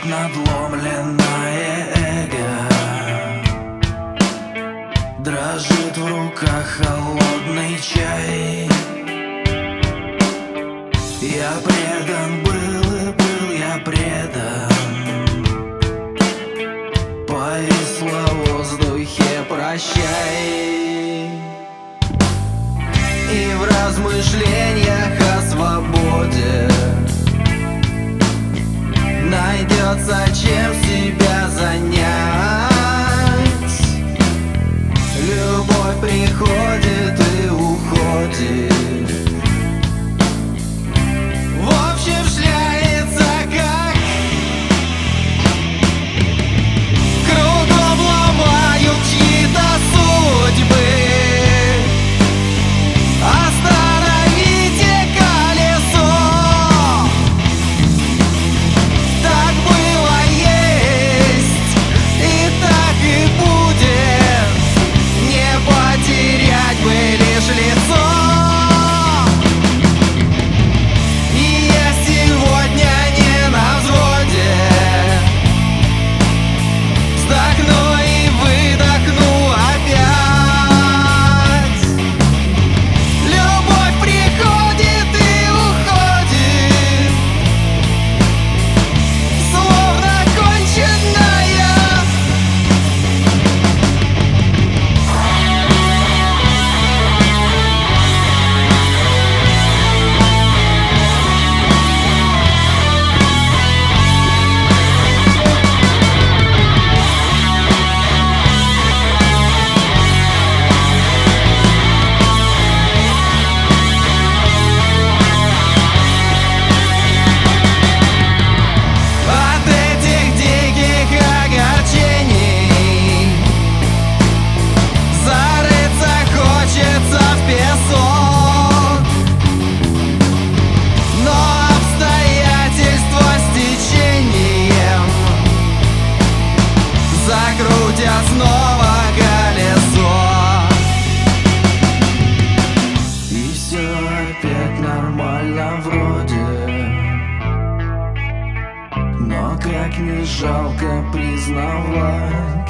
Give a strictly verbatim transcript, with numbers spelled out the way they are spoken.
опять надломленное эго. Дрожит в руках холодный чай. Я предан был и был я предан. Повисло в воздухе прощай. И в размышлениях о свободе найдется чем себя занять. Любовь приходит и уходит. В общем, шляется как кругом ломают чьи-то судьбы. Остановите колесо. Так было, есть и так и будет. Не потерять бы лишь лицо. И я сегодня не на взводе. Вздохну и выдохну опять. Любовь приходит и уходит, словно конченная. От этих диких огорчений зарыться хочется в песок. Но обстоятельства с течением закрутят снова колесо. И все опять нормально вроде. Но как не жалко признавать,